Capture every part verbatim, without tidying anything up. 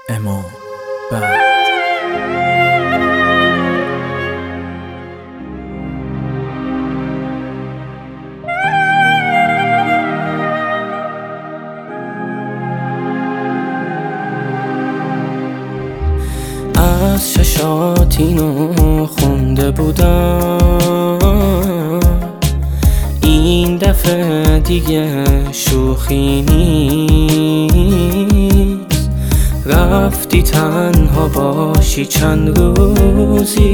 اما بعد از چشات اینو خونده بودم، این دفعه دیگه شوخی نیست. رفتی تنها باشی چند روزی،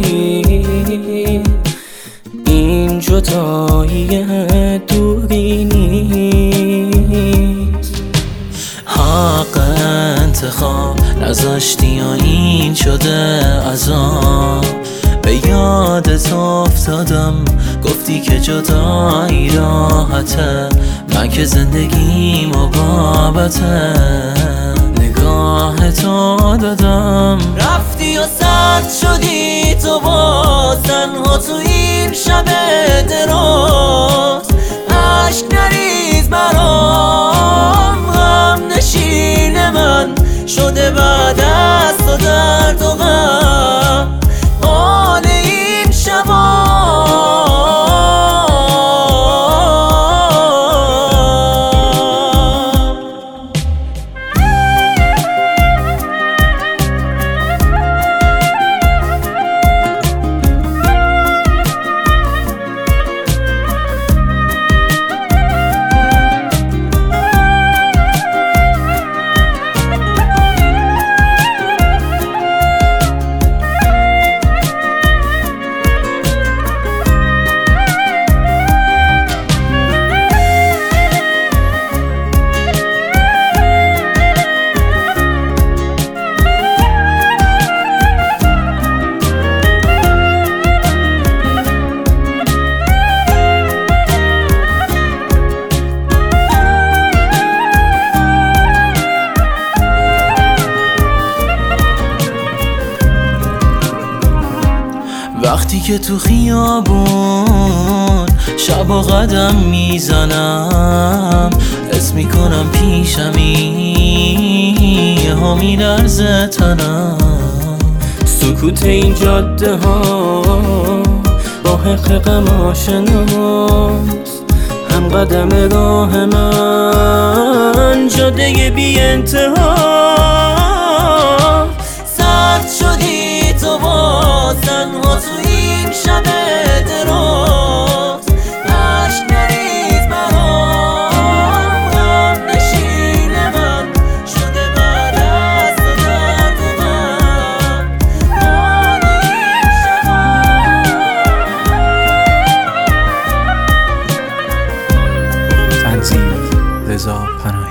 این جدایی دوری نیست. حق انتخاب نذاشتی یا این شده عذاب؟ به یادت افتادم گفتی که جدایی راحته، من که زندگی مقابته نگاه تو دادم. رفتی و سرد شدی تو باز تنها تو این شب دراز. عشق نریز برام، غم نشین من شده بعد از تو درد و غم. حال این شبا وقتی که تو خیابون شبا قدم میزنم، حس میکنم پیشمی ها میلرزه تنم. سکوت این جاده ها با حق غم آشناست، هم قدم راه من جاده بی انتها. سرد شدی تو باز تنها تو این شب دراز. عشق نریز برام، غم نشین من شده بعد از تو درد و غم. حال این شبا تنظیم رضا پناهی.